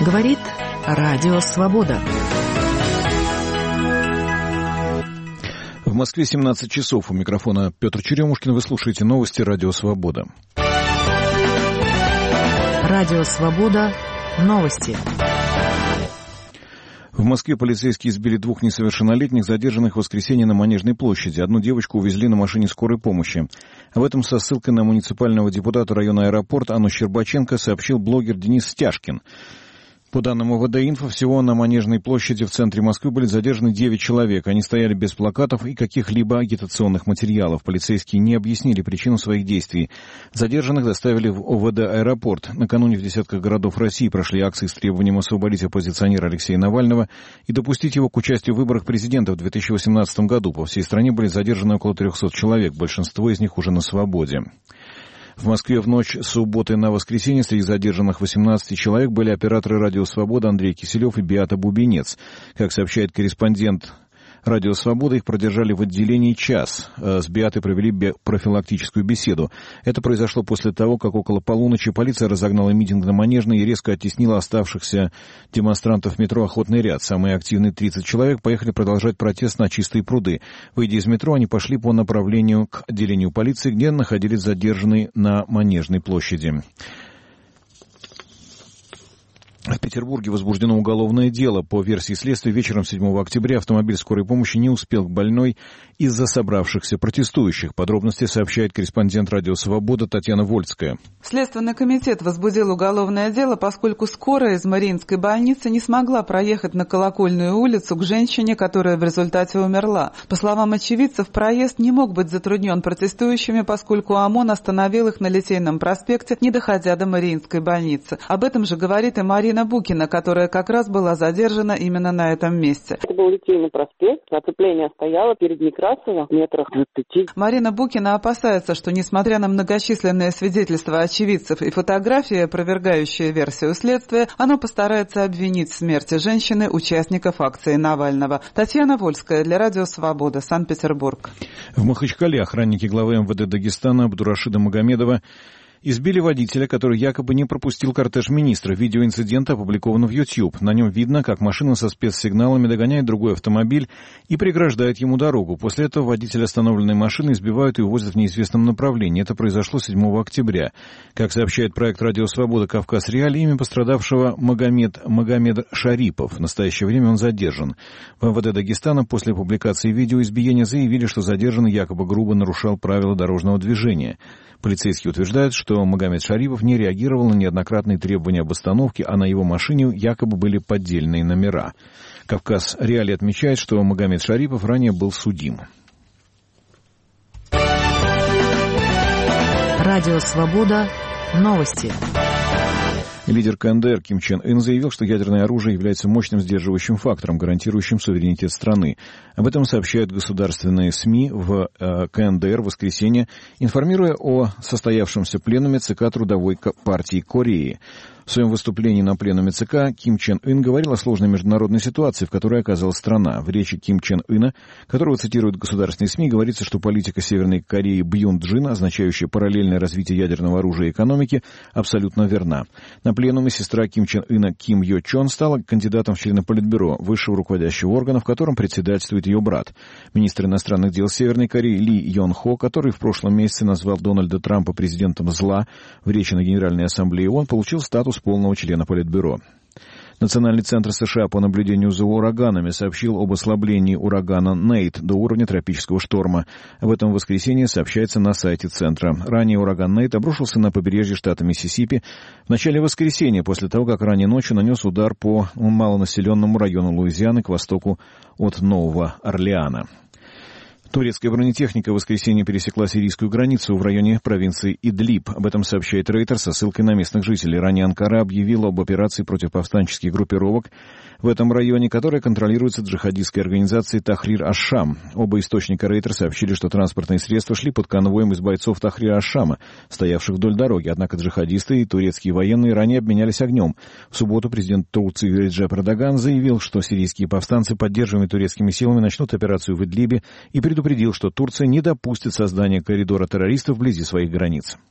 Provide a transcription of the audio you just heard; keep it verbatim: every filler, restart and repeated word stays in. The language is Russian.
Говорит Радио Свобода. В Москве семнадцать часов. У микрофона Петр Черемушкин. Вы слушаете новости Радио Свобода. Радио Свобода. Новости. В Москве полицейские избили двух несовершеннолетних, задержанных в воскресенье на Манежной площади. Одну девочку увезли на машине скорой помощи. Об этом со ссылкой на муниципального депутата района Аэропорт Анну Щербаченко сообщил блогер Денис Стяжкин. По данным ОВД-Инфо, всего на Манежной площади в центре Москвы были задержаны девять человек. Они стояли без плакатов и каких-либо агитационных материалов. Полицейские не объяснили причину своих действий. Задержанных доставили в ОВД-Аэропорт. Накануне в десятках городов России прошли акции с требованием освободить оппозиционера Алексея Навального и допустить его к участию в выборах президента в две тысячи восемнадцатом году. По всей стране были задержаны около трехсот человек. Большинство из них уже на свободе. В Москве в ночь с субботы на воскресенье среди задержанных восемнадцати человек были операторы «Радио Свобода» Андрей Киселев и Беата Бубенец. Как сообщает корреспондент «Радио Свобода», их продержали в отделении час. С Беатой провели профилактическую беседу. Это произошло после того, как около полуночи полиция разогнала митинг на Манежной и резко оттеснила оставшихся демонстрантов в метро «Охотный ряд». Самые активные тридцать человек поехали продолжать протест на Чистые пруды. Выйдя из метро, они пошли по направлению к отделению полиции, где находились задержанные на Манежной площади. В Петербурге возбуждено уголовное дело. По версии следствия, вечером седьмого октября автомобиль скорой помощи не успел к больной из-за собравшихся протестующих. Подробности сообщает корреспондент «Радио Свобода» Татьяна Вольская. Следственный комитет возбудил уголовное дело, поскольку скорая из Мариинской больницы не смогла проехать на Колокольную улицу к женщине, которая в результате умерла. По словам очевидцев, проезд не мог быть затруднен протестующими, поскольку ОМОН остановил их на Литейном проспекте, не доходя до Мариинской больницы. Об этом же говорит и Марина Марина Букина, которая как раз была задержана именно на этом месте. Это был Литейный проспект, оцепление стояло перед Некрасово, метрах двадцати. Марина Букина опасается, что, несмотря на многочисленные свидетельства очевидцев и фотографии, опровергающие версию следствия, оно постарается обвинить в смерти женщины участников акции Навального. Татьяна Вольская для Радио Свобода, Санкт-Петербург. В Махачкале охранники главы МВД Дагестана Абдурашида Магомедова избили водителя, который якобы не пропустил кортеж министра. Видео инцидента опубликовано в YouTube. На нем видно, как машина со спецсигналами догоняет другой автомобиль и преграждает ему дорогу. После этого водителя остановленной машины избивают и увозят в неизвестном направлении. Это произошло седьмого октября. Как сообщает проект «Радио Свобода» Кавказ Реалии, имя пострадавшего Магомед, Магомед Шарипов. В настоящее время он задержан. В МВД Дагестана после публикации видео избиения заявили, что задержанный якобы грубо нарушал правила дорожного движения. Полицейские утверждают, что Магомед Шарипов не реагировал на неоднократные требования об остановке, а на его машине якобы были поддельные номера. Кавказ Реалии отмечает, что Магомед Шарипов ранее был судим. Радио Свобода. Новости. Лидер КНДР Ким Чен Ын заявил, что ядерное оружие является мощным сдерживающим фактором, гарантирующим суверенитет страны. Об этом сообщают государственные СМИ в э, КНДР в воскресенье, информируя о состоявшемся пленуме ЦК Трудовой партии Кореи. В своем выступлении на пленуме ЦК Ким Чен Ын говорил о сложной международной ситуации, в которой оказалась страна. В речи Ким Чен Ына, которого цитируют государственные СМИ, говорится, что политика Северной Кореи Бьюнджин, означающая параллельное развитие ядерного оружия и экономики, абсолютно верна. На пленуме сестра Ким Чен Ына Ким Йо Чон стала кандидатом в члены Политбюро, высшего руководящего органа, в котором председательствует ее брат. Министр иностранных дел Северной Кореи Ли Йон Хо, который в прошлом месяце назвал Дональда Трампа президентом зла, в речи на Генеральной Ассамблее ООН получил статус полного члена Политбюро. Национальный центр США по наблюдению за ураганами сообщил об ослаблении урагана Нейт до уровня тропического шторма. Об этом в воскресенье сообщается на сайте центра. Ранее ураган Нейт обрушился на побережье штата Миссисипи в начале воскресенья, после того, как ранней ночью нанес удар по малонаселенному району Луизианы к востоку от Нового Орлеана. Турецкая бронетехника в воскресенье пересекла сирийскую границу в районе провинции Идлиб. Об этом сообщает Рейтер со ссылкой на местных жителей. Ранее Анкара объявила об операции против повстанческих группировок в этом районе, которая контролируется джихадистской организацией Тахрир аш-Шам. Оба источника Рейтер сообщили, что транспортные средства шли под конвоем из бойцов Тахрир аш-Шама, стоявших вдоль дороги. Однако джихадисты и турецкие военные ранее обменялись огнем. В субботу президент Турции Реджеп Эрдоган заявил, что сирийские повстанцы, поддерживаемые турецкими силами, начнут операцию в Идлибе и предупредил, что Турция не допустит создания коридора террористов вблизи своих границ.